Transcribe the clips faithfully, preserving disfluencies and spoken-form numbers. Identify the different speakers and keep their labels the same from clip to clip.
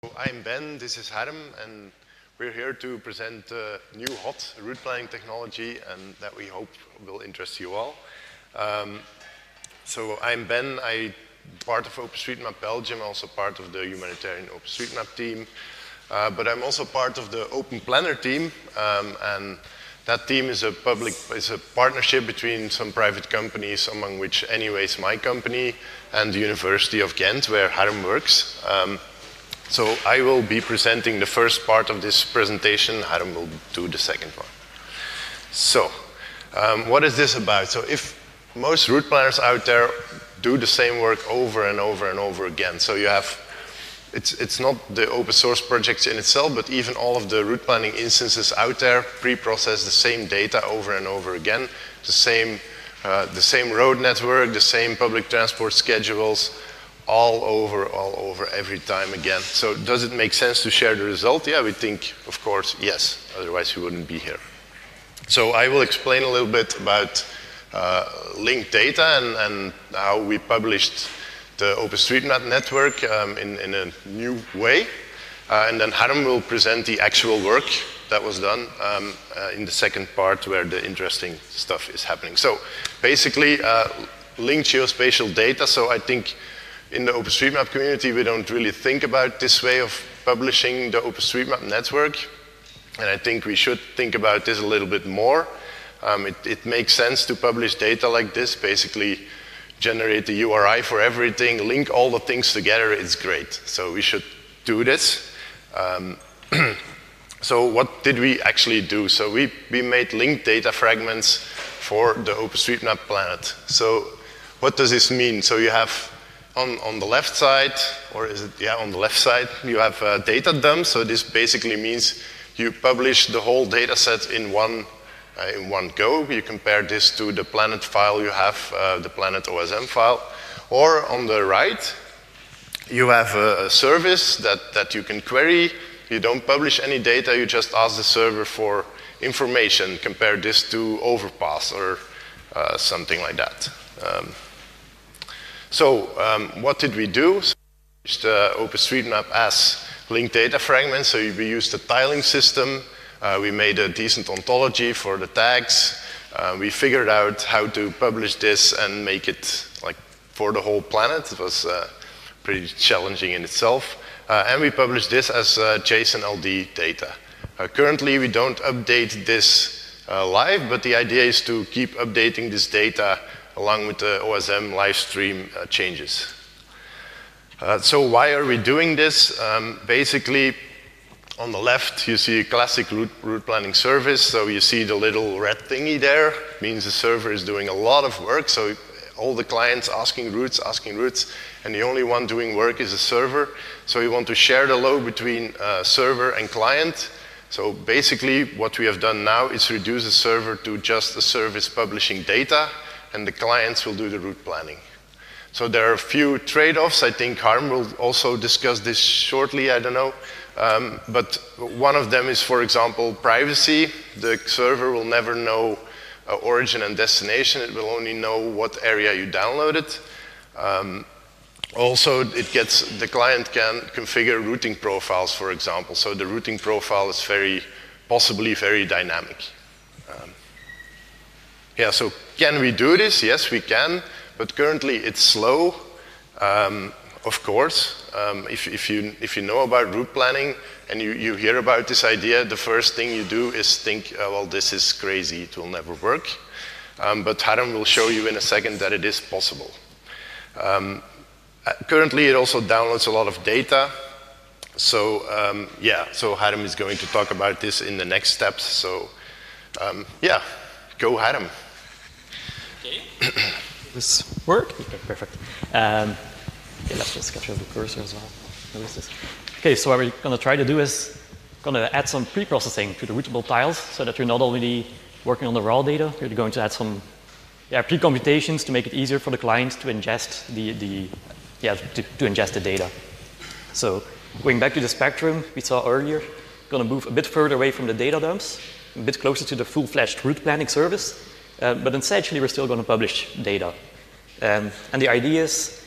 Speaker 1: I'm Ben, this is Harm, and we're here to present a new hot route planning technology and that we hope will interest you all. Um, so I'm Ben, I'm part of OpenStreetMap Belgium, also part of the humanitarian OpenStreetMap team, uh, but I'm also part of the Open Planner team, um, and that team is a public, is a partnership between some private companies, among which Anyways my company, and the University of Ghent, where Harm works. Um, So I will be presenting the first part of this presentation. Harm will do the second one. So um, what is this about? So if most route planners out there do the same work over and over and over again, so you have, it's, it's not the open source projects in itself, but even all of the route planning instances out there pre-process the same data over and over again, the same, uh, the same road network, the same public transport schedules, all over, all over, every time again. So does it make sense to share the result? Yeah, we think, of course, yes. Otherwise, we wouldn't be here. So I will explain a little bit about uh, linked data and, and how we published the OpenStreetMap network um, in, in a new way. Uh, and then Harm will present the actual work that was done um, uh, in the second part where the interesting stuff is happening. So basically, uh, linked geospatial data. So I think in the OpenStreetMap community, we don't really think about this way of publishing the OpenStreetMap network. And I think we should think about this a little bit more. Um, it, it makes sense to publish data like this, basically generate the U R I for everything, link all the things together, it's great. So we should do this. Um, so what did we actually do? So we, we made linked data fragments for the OpenStreetMap planet. So what does this mean? So you have On, on the left side, or is it, yeah, on the left side, you have a data dump. So this basically means you publish the whole data set in one, uh, in one go. You compare this to the planet file you have, uh, the planet O S M file. Or on the right, you have a, a service that, that you can query. You don't publish any data, you just ask the server for information. Compare this to Overpass or uh, something like that. Um, So um, what did we do? So we used uh, OpenStreetMap as linked data fragments. So we used a tiling system. Uh, we made a decent ontology for the tags. Uh, we figured out how to publish this and make it like for the whole planet. It was uh, pretty challenging in itself. Uh, and we published this as uh, JSON L D data. Uh, currently, we don't update this uh, live, but the idea is to keep updating this data along with the O S M live stream uh, changes. Uh, so why are we doing this? Um, basically, on the left, you see a classic route, route planning service. So you see the little red thingy there. It means the server is doing a lot of work. So all the clients asking routes, asking routes, and the only one doing work is the server. So we want to share the load between uh, server and client. So basically, what we have done now is reduce the server to just a service publishing data, and the clients will do the route planning. So there are a few trade-offs. I think Harm will also discuss this shortly, I don't know. Um, but one of them is, for example, privacy. The server will never know uh, origin and destination. It will only know what area you downloaded. Um, also, it gets, the client can configure routing profiles, for example. So the routing profile is very, possibly very dynamic. Um, Yeah, so can we do this? Yes, we can, but currently it's slow, um, of course. Um, if, if, you, if you know about route planning and you, you hear about this idea, the first thing you do is think, uh, well, this is crazy, it will never work. Um, but Harm will show you in a second that it is possible. Um, currently, it also downloads a lot of data. So, um, yeah, so Harm is going to talk about this in the next steps. So, um, yeah, go Harm.
Speaker 2: Okay. This work? Okay, perfect. Um, okay, let's just capture the cursor as well. What is this? Okay, so what we're going to try to do is going to add some pre-processing to the routable tiles so that you're not only working on the raw data, you're going to add some yeah, pre-computations to make it easier for the client to ingest the, the yeah, to, to ingest the data. So going back to the spectrum we saw earlier, going to move a bit further away from the data dumps, a bit closer to the full-fledged route planning service. Uh, but essentially, we're still going to publish data. Um, and the idea is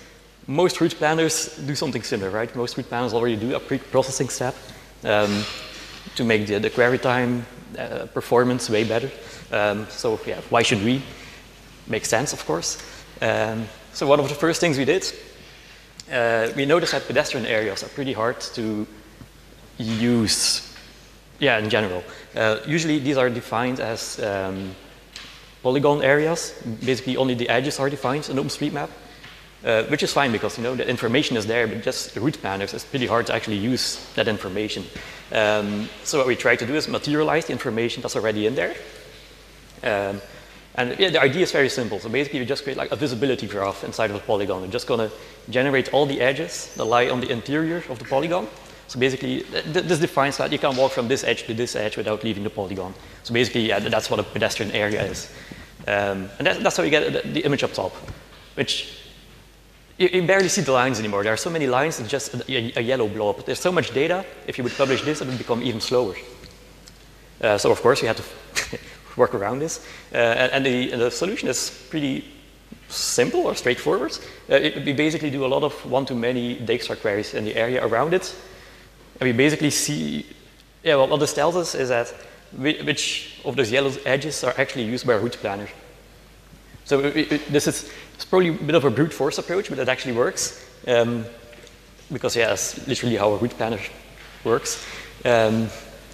Speaker 2: most route planners do something similar, right? Most route planners already do a pre-processing step um, to make the, the query time uh, performance way better. Um, so yeah, why should we? Makes sense, of course. Um, so one of the first things we did, uh, we noticed that pedestrian areas are pretty hard to use, yeah, in general. Uh, usually these are defined as um, polygon areas. Basically only the edges are defined in OpenStreetMap, uh, which is fine because, you know, the information is there, but just the route planners, it's pretty hard to actually use that information. Um, so what we try to do is materialize the information that's already in there. Um, and yeah, the idea is very simple. So basically you just create like a visibility graph inside of a polygon. You're just gonna generate all the edges that lie on the interior of the polygon. So basically, th this defines that you can walk from this edge to this edge without leaving the polygon. So basically, yeah, that's what a pedestrian area is. Um, and that, that's how you get the, the image up top, which you, you barely see the lines anymore. There are so many lines, it's just a, a yellow blob. There's so much data, if you would publish this, it would become even slower. Uh, so of course, you had to work around this. Uh, and and the, the solution is pretty simple or straightforward. Uh, it, we basically do a lot of one-to-many Dijkstra queries in the area around it. And we basically see, yeah, well, what this tells us is that which of those yellow edges are actually used by a route planner. So it, it, this is it's probably a bit of a brute force approach, but it actually works. Um, because, yeah, that's literally how a route planner works. Um,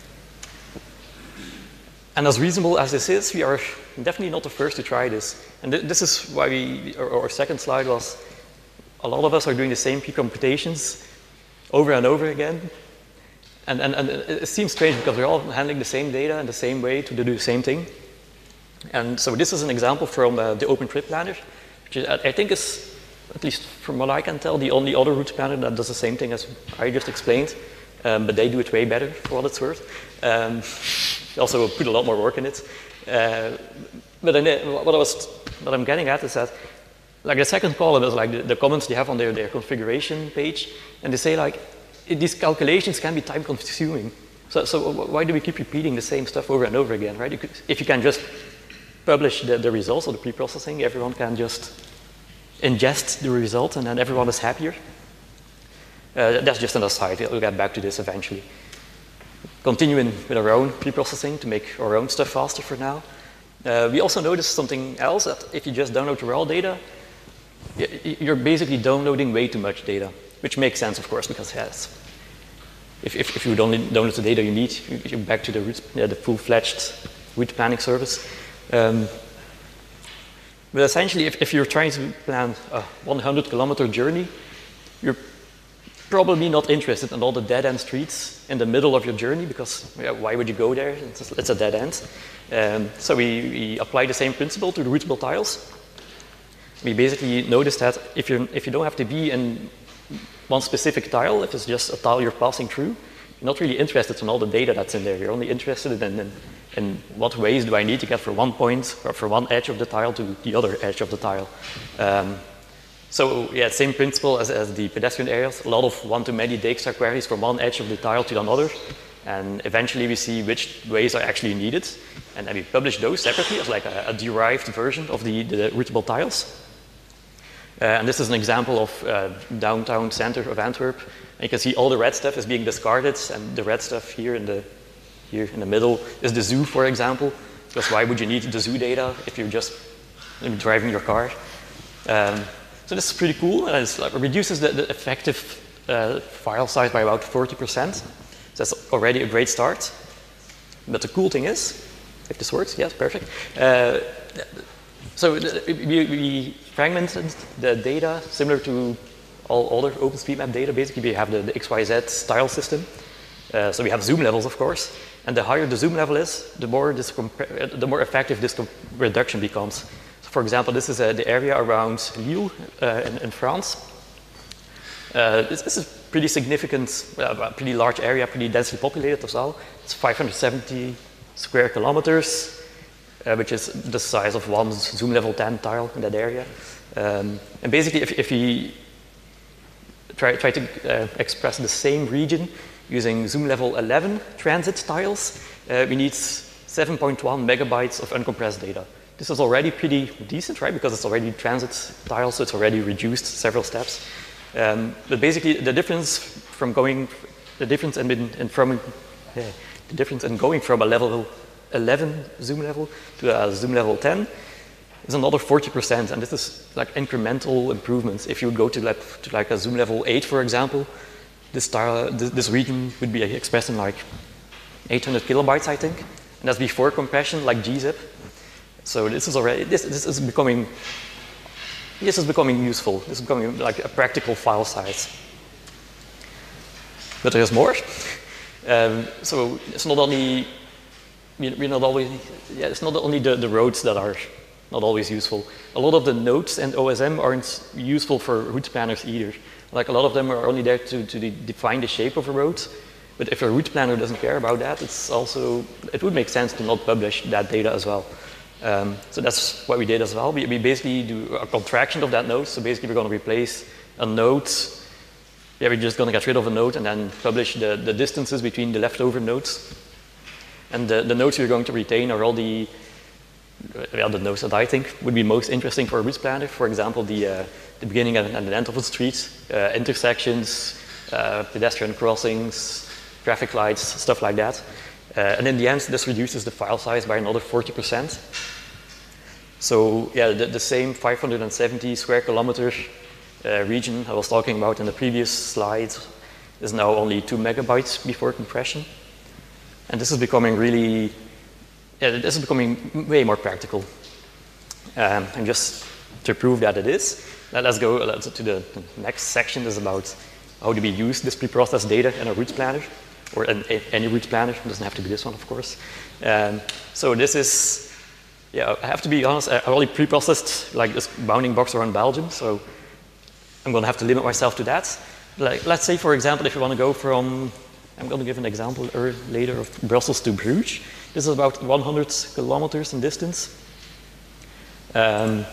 Speaker 2: and as reasonable as this is, we are definitely not the first to try this. And th this is why we, our, our second slide was, a lot of us are doing the same pre-computations over and over again. And, and, and it seems strange because we're all handling the same data in the same way to do the same thing. And so this is an example from uh, the OpenTrip Planner, which is, I think is, at least from what I can tell, the only other route planner that does the same thing as I just explained. Um, but they do it way better for what it's worth. Um, they also put a lot more work in it. Uh, but then uh, what I was, what I'm getting at is that, like the second column is like the, the comments they have on their, their configuration page, and they say like, these calculations can be time consuming. So, so why do we keep repeating the same stuff over and over again, right? You could, if you can just publish the, the results of the pre-processing, everyone can just ingest the result and then everyone is happier. Uh, that's just an aside, we'll get back to this eventually. Continuing with our own pre-processing to make our own stuff faster for now. Uh, we also noticed something else, that if you just download the raw data, you're basically downloading way too much data. Which makes sense, of course, because yes, if, if, if you don't download the data you need, you're back to the, route, yeah, the full-fledged route planning service. Um, but essentially, if, if you're trying to plan a one hundred kilometer journey, you're probably not interested in all the dead-end streets in the middle of your journey, because yeah, why would you go there? It's, it's a dead end. Um, so we, we apply the same principle to the routable tiles. We basically noticed that if, you're, if you don't have to be in one specific tile, if it's just a tile you're passing through, you're not really interested in all the data that's in there. You're only interested in, in, in what ways do I need to get from one point or from one edge of the tile to the other edge of the tile. Um, so yeah, same principle as, as the pedestrian areas, a lot of one-to-many Dijkstra queries from one edge of the tile to another, and eventually we see which ways are actually needed, and then we publish those separately as like a, a derived version of the, the routable tiles. Uh, and this is an example of uh, downtown center of Antwerp. And you can see all the red stuff is being discarded, and the red stuff here in the, here in the middle is the zoo, for example. Because why would you need the zoo data if you're just driving your car? Um, so this is pretty cool, and it like, reduces the, the effective uh, file size by about forty percent. So that's already a great start. But the cool thing is, if this works, yes, perfect. Uh, So we, we fragmented the data similar to all other OpenStreetMap data. Basically, we have the, the X Y Z style system. Uh, so we have zoom levels, of course. And the higher the zoom level is, the more, this the more effective this reduction becomes. So for example, this is uh, the area around Lille uh, in, in France. Uh, this, this is pretty significant, uh, pretty large area, pretty densely populated as well. It's five hundred seventy square kilometers. Uh, which is the size of one zoom level ten tile in that area. Um, and basically, if, if we try, try to uh, express the same region using zoom level eleven transit tiles, uh, we need seven point one megabytes of uncompressed data. This is already pretty decent, right? Because it's already transit tiles, so it's already reduced several steps. Um, but basically, the difference from going, the difference in, in from, yeah, the difference in going from a level eleven zoom level to a zoom level ten is another forty percent, and this is like incremental improvements. If you would go to like, to like a zoom level eight, for example, this, style, this, this region would be expressed in like eight hundred kilobytes, I think, and that's before compression, like G zip. So this is already this, this is becoming this is becoming useful. This is becoming like a practical file size. But there's more. Um, so it's not only we're not always yeah it's not only the, the roads that are not always useful. A lot of the nodes and O S M aren't useful for route planners either. Like a lot of them are only there to, to de define the shape of a road. But if a route planner doesn't care about that, it's also, it would make sense to not publish that data as well. Um, so that's what we did as well. We, we basically do a contraction of that node. So basically we're going to replace a node. Yeah, we're just going to get rid of a node and then publish the, the distances between the leftover nodes. And the, the nodes we're going to retain are all the, well, the nodes that I think would be most interesting for a route planner. For example, the, uh, the beginning and, and the end of a street, uh, intersections, uh, pedestrian crossings, traffic lights, stuff like that. Uh, and in the end, this reduces the file size by another forty percent. So yeah, the, the same five hundred seventy square kilometer uh, region I was talking about in the previous slide is now only two megabytes before compression. And this is becoming really, yeah, this is becoming way more practical. Um, and just to prove that it is, let's go let's, to the, the next section. Is about how do we use this preprocessed data in a route planner, or in, in any route planner. It doesn't have to be this one, of course. Um, so this is, yeah, I have to be honest, I already preprocessed like this bounding box around Belgium, so I'm going to have to limit myself to that. Like, let's say, for example, if you want to go from, I'm going to give an example later of Brussels to Bruges. This is about one hundred kilometers in distance. Um,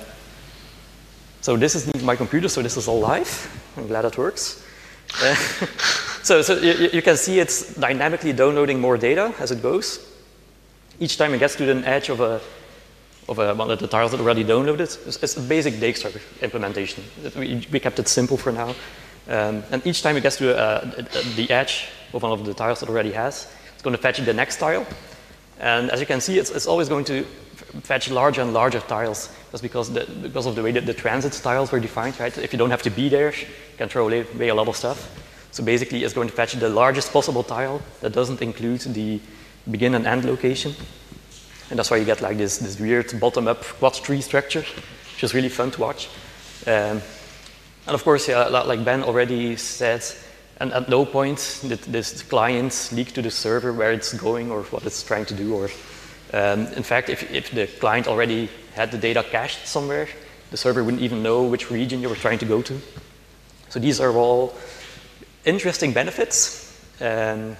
Speaker 2: so this is my computer, so this is all live. I'm glad it works. Uh, so so you, you can see it's dynamically downloading more data as it goes. Each time it gets to the edge of a of a, one of the tiles that already downloaded, it's, it's a basic Dijkstra implementation. We, we kept it simple for now. Um, and each time it gets to uh, the edge of one of the tiles that it already has, it's going to fetch the next tile. And as you can see, it's, it's always going to fetch larger and larger tiles. That's because, the, because of the way that the transit tiles were defined, right? If you don't have to be there, you can throw away a lot of stuff. So basically, it's going to fetch the largest possible tile that doesn't include the begin and end location. And that's why you get like this, this weird bottom-up quad tree structure, which is really fun to watch. Um, and of course, yeah, like Ben already said, and at no point did this client leak to the server where it's going or what it's trying to do. Or, um, in fact, if, if the client already had the data cached somewhere, the server wouldn't even know which region you were trying to go to. So these are all interesting benefits. Um,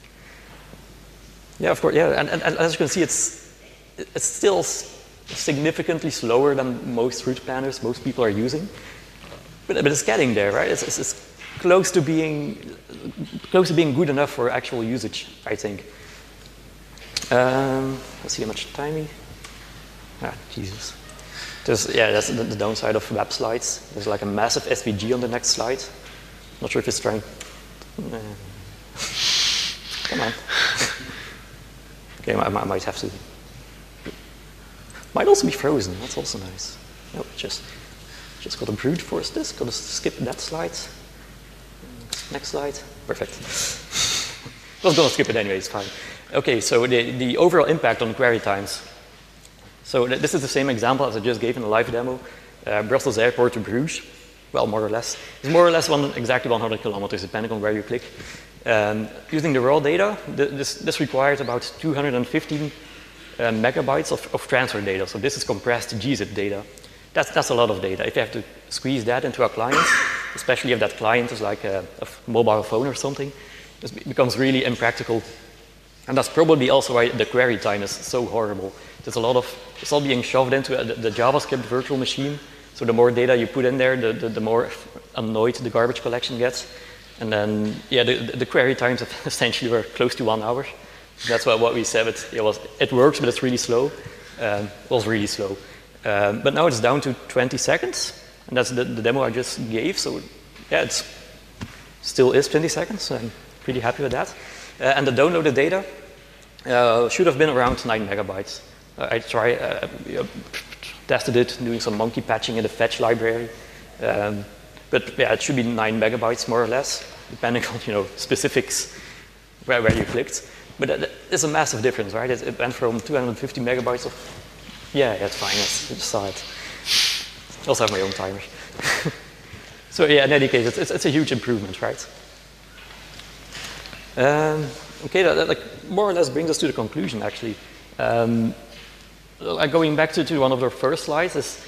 Speaker 2: yeah, of course, yeah, and, and, and as you can see, it's it's still significantly slower than most route planners most people are using, but, but it's getting there, right? It's, it's, it's close to being close to being good enough for actual usage, I think. Um, let's see how much time we. Ah, Jesus. There's, yeah, that's the, the downside of web slides. There's like a massive S V G on the next slide. Not sure if it's trying. Uh, come on. Okay, I, I might have to. Might also be frozen. That's also nice. No, just just got to brute force this. Got to skip that slide. Next slide. Perfect. I was going to skip it anyway. It's fine. Okay, so the the overall impact on query times. So th this is the same example as I just gave in the live demo. Uh, Brussels Airport to Bruges. Well, more or less. It's more or less one, exactly one hundred kilometers, depending on where you click. Um, using the raw data, th this, this required about two hundred fifteen uh, megabytes of, of transfer data. So this is compressed G zip data. That's, that's a lot of data. If you have to squeeze that into a client, especially if that client is like a, a mobile phone or something, it becomes really impractical. And that's probably also why the query time is so horrible. There's a lot of, it's all being shoved into a, the, the JavaScript virtual machine. So the more data you put in there, the, the, the more annoyed the garbage collection gets. And then, yeah, the, the query times essentially were close to one hour. That's what, what we said. It, it, was, it works, but it's really slow. Um, it was really slow. Um, but now it's down to twenty seconds. And that's the, the demo I just gave. So yeah, it's still is twenty seconds, so I'm pretty happy with that. Uh, and the downloaded data uh, should have been around nine megabytes. Uh, I try, uh, tested it, doing some monkey patching in the fetch library. Um, but yeah, it should be nine megabytes more or less, depending on, you know, specifics where, where you clicked. But uh, it's a massive difference, right? It, it went from two hundred fifty megabytes of, yeah, that's fine, I just saw it. I also have my own timers. So yeah, in any case, it's, it's, it's a huge improvement, right? Um, okay, that, that like more or less brings us to the conclusion, actually. Um, like going back to, to one of the first slides, is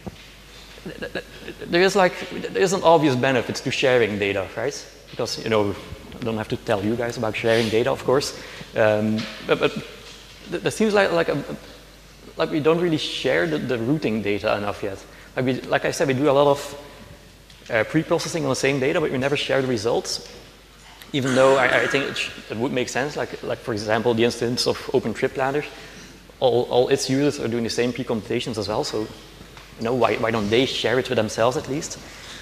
Speaker 2: there is like there is an obvious benefit to sharing data, right? Because, you know, I don't have to tell you guys about sharing data, of course. Um, but, but there seems like like a, like we don't really share the, the routing data enough yet. Like we, like I said, we do a lot of uh, pre-processing on the same data, but we never share the results. Even though I, I think it, it would make sense, like like for example, the instance of OpenTrip all all its users are doing the same pre-computations as well. So, you know, why why don't they share it with themselves at least?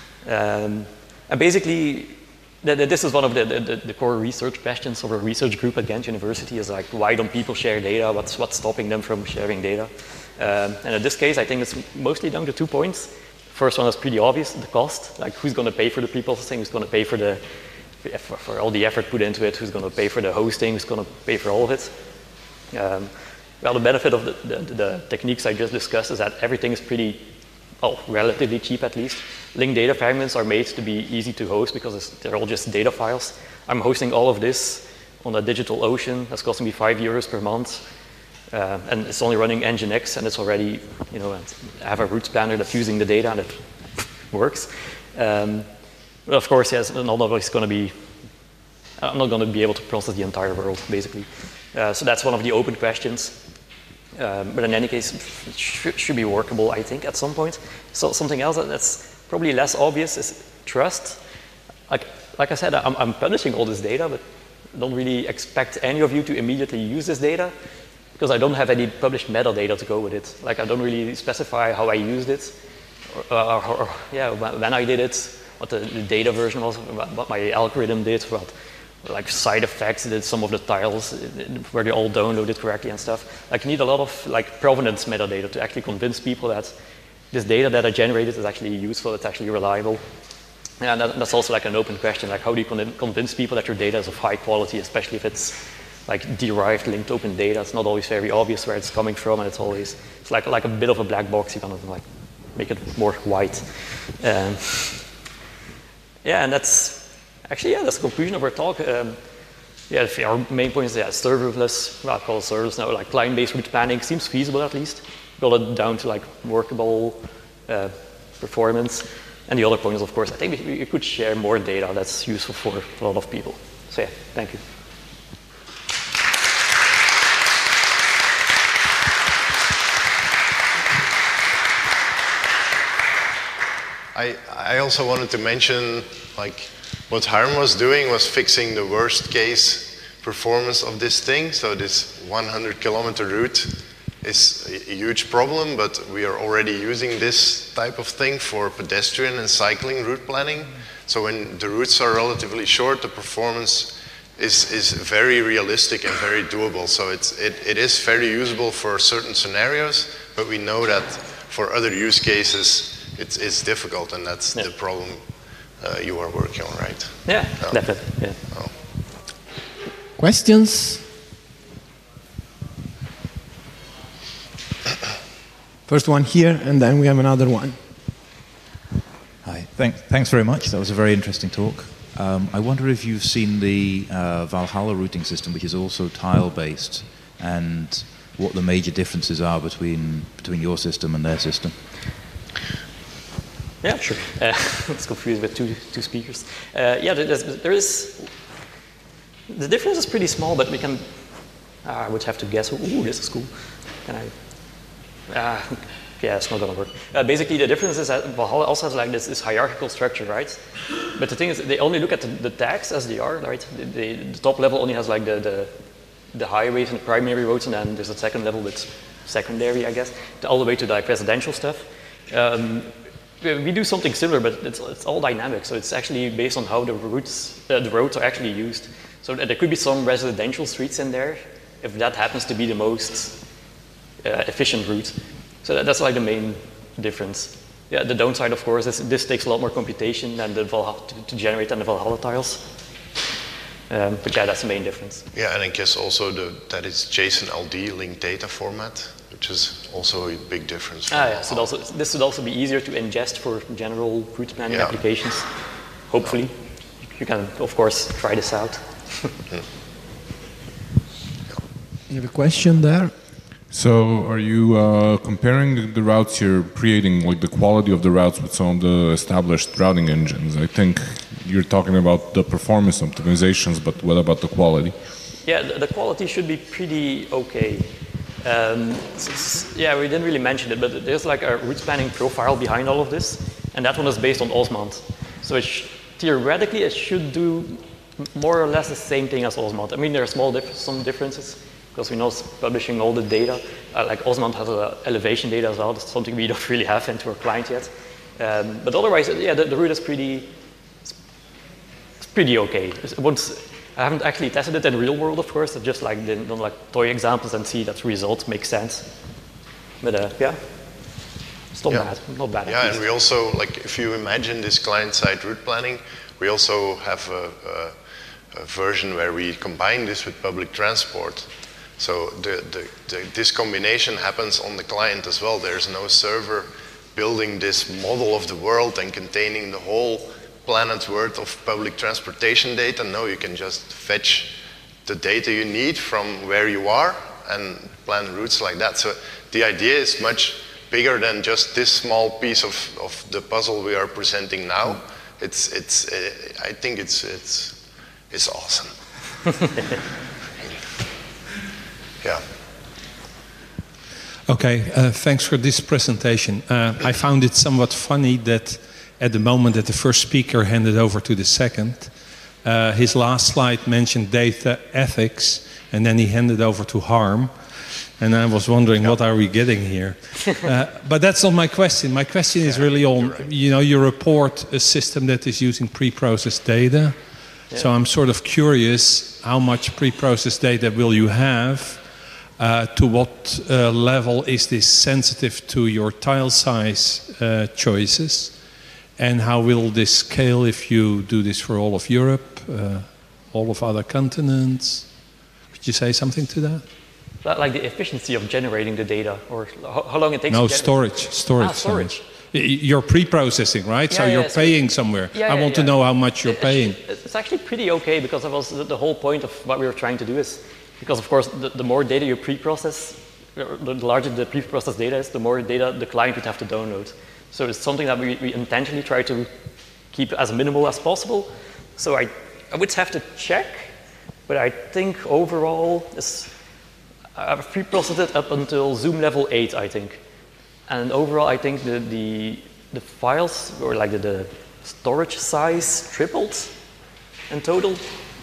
Speaker 2: Um, and basically, the, the, this is one of the, the, the core research questions of a research group at Ghent University. Is like, why don't people share data? What's what's stopping them from sharing data? Um, and in this case, I think it's mostly down to two points. First one is pretty obvious: the cost. Like, who's going to pay for the pre-processing? Who's going to pay for the for, for all the effort put into it? Who's going to pay for the hosting? Who's going to pay for all of it? Um, well, the benefit of the, the, the techniques I just discussed is that everything is pretty, oh, relatively cheap at least. Linked data fragments are made to be easy to host because it's, they're all just data files. I'm hosting all of this on a DigitalOcean. That's costing me five euros per month. Uh, and it's only running Nginx, and it's already, you know, I have a route spanner that's using the data, and it works. Um, but of course, yes, not always going to be, I'm not going to be able to process the entire world, basically. Uh, so that's one of the open questions. Um, but in any case, it sh should be workable, I think, at some point. So something else that's probably less obvious is trust. Like, like I said, I'm, I'm publishing all this data, but I don't really expect any of you to immediately use this data, because I don't have any published metadata to go with it. Like, I don't really specify how I used it, or, or, or yeah, when I did it, what the, the data version was, what my algorithm did, what like side effects did, some of the tiles, were they all downloaded correctly and stuff. Like, you need a lot of like provenance metadata to actually convince people that this data that I generated is actually useful, it's actually reliable. And that, that's also like an open question, like how do you con convince people that your data is of high quality, especially if it's like derived linked open data. It's not always very obvious where it's coming from, and it's always, it's like, like a bit of a black box. You kind of like make it more white. Um, yeah, and that's actually, yeah, that's the conclusion of our talk. Um, yeah, our main point is, yeah, serverless, well, I call it serverless now, like client-based route planning seems feasible at least. Got it down to like workable uh, performance. And the other point is, of course, I think we, we could share more data that's useful for a lot of people. So yeah, thank you.
Speaker 1: I, I also wanted to mention, like, what Harm was doing was fixing the worst case performance of this thing. So this one hundred kilometer route is a huge problem, but we are already using this type of thing for pedestrian and cycling route planning. So when the routes are relatively short, the performance is, is very realistic and very doable. So it's, it, it is very usable for certain scenarios, but we know that for other use cases, it's, it's difficult, and that's yeah. the problem uh, you are working on, right?
Speaker 2: Yeah, oh. definitely. Yeah. Oh.
Speaker 3: Questions? First one here, and then we have another one.
Speaker 4: Hi, Thank, thanks very much. That was a very interesting talk. Um, I wonder if you've seen the uh, Valhalla routing system, which is also tile-based, and what the major differences are between between your system and their system.
Speaker 2: Yeah, sure. Uh, it's confused with two two speakers. Uh, yeah, there's, there is. The difference is pretty small, but we can. Uh, I would have to guess. Ooh, this is cool. Can I? Uh, yeah, it's not gonna work. Uh, basically, the difference is that Valhalla also has like this, this hierarchical structure, right? But the thing is, they only look at the, the tags as they are, right? The, the, the top level only has like the, the the highways and the primary roads, and then there's a second level that's secondary, I guess, all the way to like residential stuff. Um, we do something similar, but it's, it's all dynamic. So it's actually based on how the routes, uh, the roads are actually used. So there could be some residential streets in there, if that happens to be the most uh, efficient route. So that, that's like the main difference. Yeah, the downside, of course, is this takes a lot more computation than the Valhalla, to, to generate than the Valhalla tiles. Um, but yeah, that's the main difference.
Speaker 1: Yeah, and I guess also the, that it's JSON L D linked data format, which is also a big difference. From
Speaker 2: ah, yeah, so also, this would also be easier to ingest for general route planning yeah. applications. Hopefully, oh. you can, of course, try this out.
Speaker 1: mm.
Speaker 3: You have a question there?
Speaker 5: So, are you uh, comparing the, the routes you're creating, like the quality of the routes, with some of the established routing engines? I think you're talking about the performance optimizations, but what about the quality?
Speaker 2: Yeah, the, the quality should be pretty okay. Um, yeah, we didn't really mention it, but there's like a route planning profile behind all of this, and that one is based on Osmand. So it sh theoretically, it should do more or less the same thing as Osmand. I mean, there are small dif some differences, because we're not publishing all the data. Uh, like Osmand has uh, elevation data as well. That's something we don't really have into our client yet. Um, but otherwise, yeah, the, the route is pretty, it's pretty okay. It won't, I haven't actually tested it in real world, of course. I've just like done like toy examples and see that the results make sense. But uh, yeah, it's not yeah. bad, not bad.
Speaker 1: Yeah, and we also, like, if you imagine this client-side route planning, we also have a, a, a version where we combine this with public transport. So the, the, the, this combination happens on the client as well. There's no server building this model of the world and containing the whole planet's worth of public transportation data. No, you can just fetch the data you need from where you are and plan routes like that. So the idea is much bigger than just this small piece of, of the puzzle we are presenting now. Mm. It's, it's, uh, I think it's, it's, it's awesome. Yeah.
Speaker 6: Okay, uh, thanks for this presentation. Uh, I found it somewhat funny that at the moment that the first speaker handed over to the second, uh, his last slide mentioned data ethics, and then he handed over to Harm. And I was wondering, yeah. what are we getting here? uh, but that's not my question. My question is yeah, really on, right. you know, you report a system that is using pre-processed data. Yeah. So I'm sort of curious, how much pre-processed data will you have? Uh, to what uh, level is this sensitive to your tile size uh, choices? And how will this scale if you do this for all of Europe, uh, all of other continents? Could you say something to that?
Speaker 2: Like the efficiency of generating the data, or how long it takes
Speaker 6: no,
Speaker 2: to
Speaker 6: get storage,
Speaker 2: it?
Speaker 6: storage.
Speaker 2: Ah, storage.
Speaker 6: You're pre-processing, right?
Speaker 2: Yeah,
Speaker 6: so
Speaker 2: yeah,
Speaker 6: you're
Speaker 2: so
Speaker 6: paying somewhere.
Speaker 2: Yeah,
Speaker 6: I
Speaker 2: yeah,
Speaker 6: want
Speaker 2: yeah.
Speaker 6: to know how much you're
Speaker 2: it,
Speaker 6: paying.
Speaker 2: It's actually pretty okay, because that was the whole point of what we were trying to do is, because of course, the, the more data you pre-process, the larger the pre-processed data is, the more data the client would have to download. So it's something that we, we intentionally try to keep as minimal as possible. So I, I would have to check, but I think overall, it's, I've pre-processed it up until Zoom level eight, I think. And overall, I think the, the, the files, or like the, the storage size tripled in total.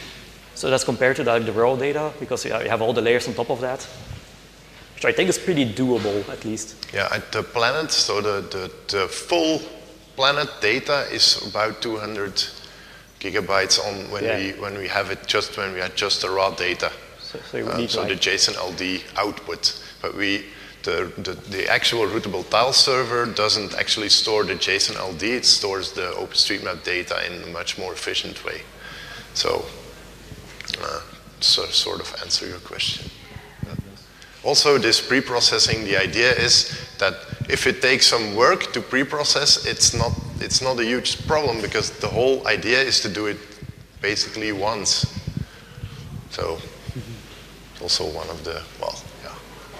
Speaker 2: So that's compared to the, the raw data, because you have all the layers on top of that, which I think is pretty doable, at least.
Speaker 1: Yeah, at the planet, so the, the, the full planet data is about two hundred gigabytes on when, yeah. we, when we have it just when we had just the raw data.
Speaker 2: So, so,
Speaker 1: um, so
Speaker 2: like
Speaker 1: the JSON L D output. But we, the, the, the actual routable tile server doesn't actually store the JSON L D, it stores the OpenStreetMap data in a much more efficient way. So, uh, so sort of answer your question. Yeah. Also, this pre-processing, the idea is that if it takes some work to pre-process, it's not, it's not a huge problem, because the whole idea is to do it basically once. So, also one of the, well, yeah.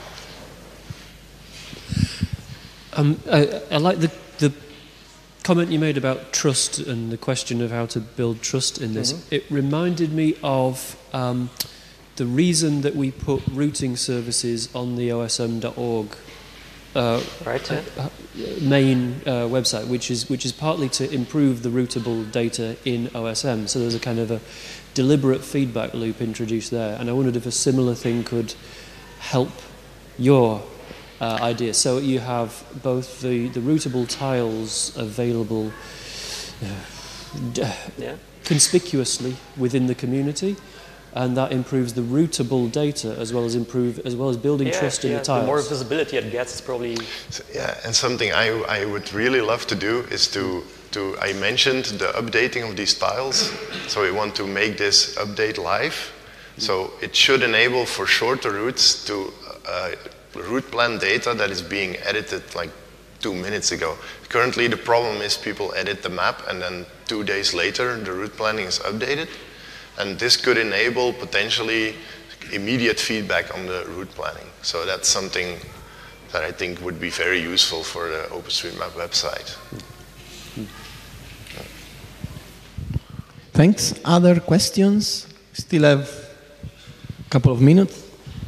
Speaker 7: Um, I, I like the, the comment you made about trust and the question of how to build trust in this. Mm-hmm. It reminded me of um, the reason that we put routing services on the O S M dot org uh,
Speaker 2: right, yeah.
Speaker 7: uh, main uh, website, which is, which is partly to improve the routable data in O S M. So there's a kind of a deliberate feedback loop introduced there, and I wondered if a similar thing could help your uh, idea. So you have both the, the routable tiles available uh, yeah. conspicuously within the community, and that improves the routable data as well as improve as well as building
Speaker 2: yeah,
Speaker 7: trust in
Speaker 2: yeah,
Speaker 7: the tiles.
Speaker 2: The more visibility it gets, it's probably
Speaker 1: so, yeah. And something I I would really love to do is to to I mentioned the updating of these tiles. So we want to make this update live. So it should enable for shorter routes to uh, route plan data that is being edited like two minutes ago. Currently, the problem is people edit the map and then two days later the route planning is updated. And this could enable potentially immediate feedback on the route planning. So that's something that I think would be very useful for the OpenStreetMap website.
Speaker 3: Thanks. Other questions? Still have a couple of minutes.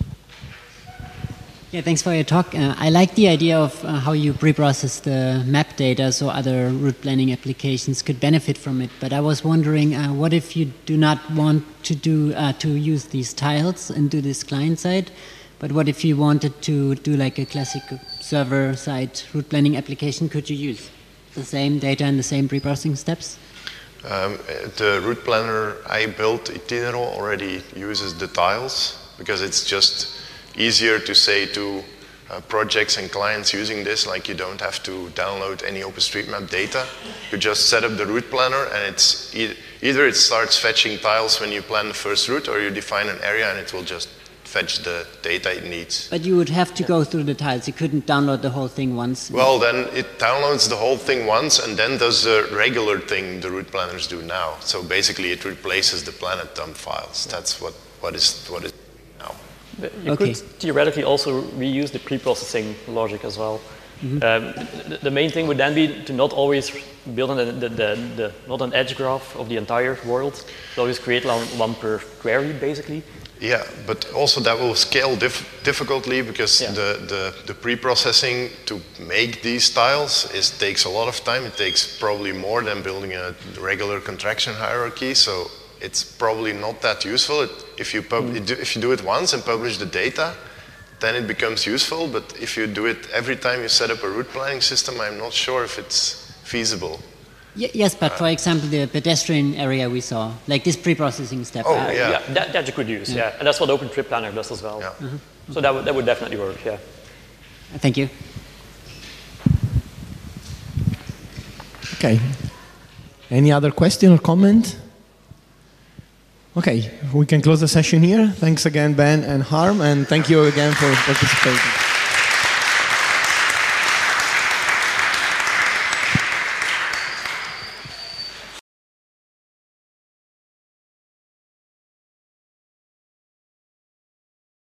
Speaker 8: Yeah, thanks for your talk. Uh, I like the idea of uh, how you pre-process the map data so other route planning applications could benefit from it. But I was wondering, uh, what if you do not want to do uh, to use these tiles and do this client side? But what if you wanted to do like a classic server-side route planning application? Could you use the same data and the same pre-processing steps?
Speaker 1: Um, the route planner I built, Itinero, already uses the tiles because it's just easier to say to uh, projects and clients using this, like you don't have to download any OpenStreetMap data. You just set up the route planner and it's e either it starts fetching tiles when you plan the first route, or you define an area and it will just fetch the data it needs.
Speaker 8: But you would have to go through the tiles. You couldn't download the whole thing once.
Speaker 1: Well, then it downloads the whole thing once and then does the regular thing the route planners do now. So basically it replaces the planet dump files. That's what, what is what is now.
Speaker 2: But you
Speaker 8: Okay.
Speaker 2: could theoretically also reuse the pre-processing logic as well. Mm-hmm. um, the, the main thing would then be to not always build an, the, the, the, not an edge graph of the entire world, to always create one, one per query, basically.
Speaker 1: Yeah, but also that will scale dif difficultly because
Speaker 2: Yeah.
Speaker 1: the, the, the pre-processing to make these tiles is, takes a lot of time. It takes probably more than building a regular contraction hierarchy, so it's probably not that useful. It, if, you pub mm. if you do it once and publish the data, then it becomes useful, but if you do it every time you set up a route planning system, I'm not sure if it's feasible.
Speaker 8: Y yes, but for example, the pedestrian area we saw, like this pre-processing step.
Speaker 1: Oh,
Speaker 8: uh,
Speaker 1: yeah.
Speaker 2: Yeah, that, that you could use, yeah. yeah. And that's what OpenTripPlanner does as well.
Speaker 1: Yeah.
Speaker 2: Mm-hmm. So that would, that would definitely work, yeah.
Speaker 8: Thank you.
Speaker 3: Okay. Any other question or comment? Okay, we can close the session here. Thanks again, Ben and Harm, and thank you again for participating.